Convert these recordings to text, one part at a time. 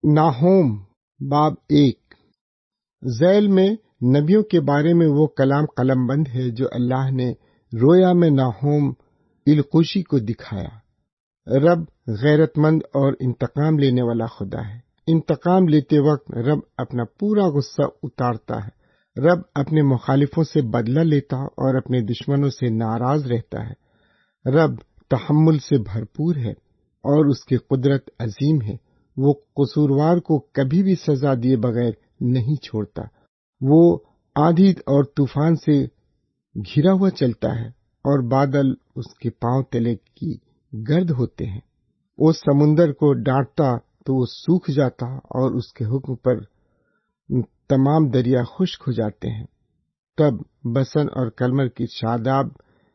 ناہوم باب 1 ذیل میں نبیوں کے بارے میں وہ کلام قلم بند ہے جو اللہ نے رویا میں ناہوم القوشی کو دکھایا۔ رب غیرت مند اور انتقام لینے والا خدا ہے۔ انتقام لیتے وقت رب اپنا پورا غصہ اتارتا ہے۔ رب اپنے مخالفوں سے بدلہ لیتا اور اپنے دشمنوں سے ناراض رہتا ہے۔ رب تحمل سے بھرپور ہے اور اس کی قدرت عظیم ہے۔ وہ قصوروار کو کبھی بھی سزا دیے بغیر نہیں چھوڑتا۔ وہ آندھی اور طوفان سے گھرا ہوا چلتا ہے اور بادل اس کے پاؤں تلے کی گرد ہوتے ہیں۔ وہ سمندر کو ڈانٹتا تو وہ سوکھ جاتا اور اس کے حکم پر تمام دریا خشک ہو جاتے ہیں۔ تب بسن اور کلمر کی شاداب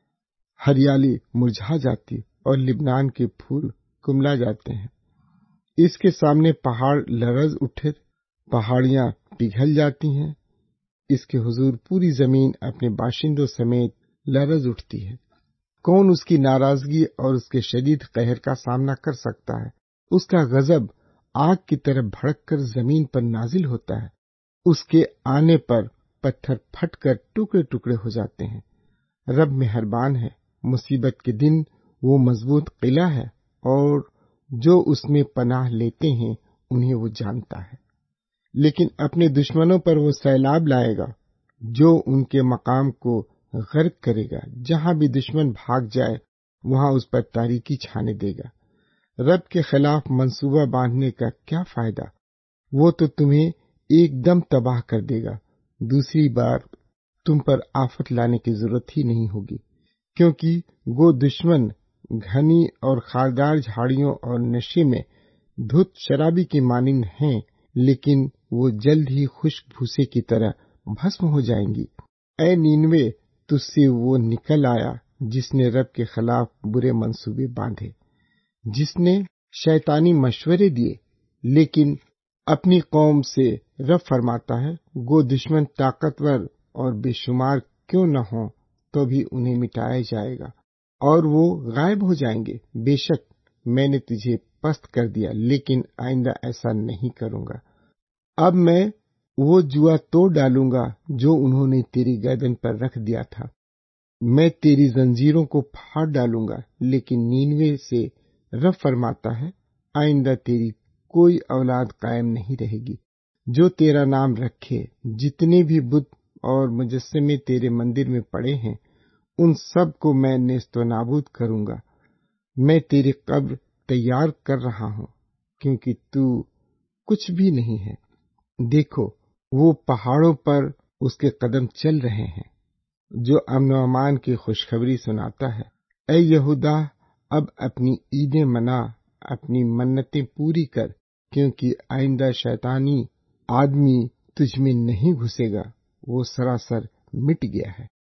ہریالی مرجھا جاتی اور لبنان کے پھول کملا جاتے ہیں۔ اس کے سامنے پہاڑ لرز اٹھے، پہاڑیاں پگھل جاتی ہیں۔ اس کے حضور پوری زمین اپنے باشندوں سمیت لرز اٹھتی ہے۔ کون اس کی ناراضگی اور اس کے شدید قہر کا سامنا کر سکتا ہے؟ اس کا غضب آگ کی طرح بھڑک کر زمین پر نازل ہوتا ہے۔ اس کے آنے پر پتھر پھٹ کر ٹکڑے ٹکڑے ہو جاتے ہیں۔ رب مہربان ہے، مصیبت کے دن وہ مضبوط قلعہ ہے اور جو اس میں پناہ لیتے ہیں انہیں وہ جانتا ہے۔ لیکن اپنے دشمنوں پر وہ سیلاب لائے گا جو ان کے مقام کو غرق کرے گا۔ جہاں بھی دشمن بھاگ جائے وہاں اس پر تاریکی چھانے دے گا۔ رب کے خلاف منصوبہ باندھنے کا کیا فائدہ؟ وہ تو تمہیں ایک دم تباہ کر دے گا۔ دوسری بار تم پر آفت لانے کی ضرورت ہی نہیں ہوگی، کیونکہ وہ دشمن گھنی اور خاردار جھاڑیوں اور نشے میں دھت شرابی کی مانند ہیں، لیکن وہ جلد ہی خشک بھوسے کی طرح بھسم ہو جائیں گی۔ اے نینوے، تجھ سے وہ نکل آیا جس نے رب کے خلاف برے منصوبے باندھے، جس نے شیطانی مشورے دیے، لیکن اپنی قوم سے رب فرماتا ہے، گو دشمن طاقتور اور بے شمار کیوں نہ ہوں تو بھی انہیں مٹایا جائے گا اور وہ غائب ہو جائیں گے۔ بے شک میں نے تجھے پست کر دیا، لیکن آئندہ ایسا نہیں کروں گا۔ اب میں وہ جوا توڑ ڈالوں گا جو انہوں نے تیری گردن پر رکھ دیا تھا۔ میں تیری زنجیروں کو پھاڑ ڈالوں گا، لیکن نینوے سے رب فرماتا ہے، آئندہ تیری کوئی اولاد قائم نہیں رہے گی جو تیرا نام رکھے۔ جتنے بھی بت اور مجسمے تیرے مندر میں پڑے ہیں ان سب کو میں نیست و نابود کروں گا۔ میں تیری قبر تیار کر رہا ہوں کیونکہ تو کچھ بھی نہیں ہے۔ دیکھو، وہ پہاڑوں پر اس کے قدم چل رہے ہیں جو امن و امان کی خوشخبری سناتا ہے۔ اے یہودا، اب اپنی عیدیں منا، اپنی منتیں پوری کر، کیونکہ آئندہ شیطانی آدمی تجھ میں نہیں گھسے گا، وہ سراسر مٹ گیا ہے۔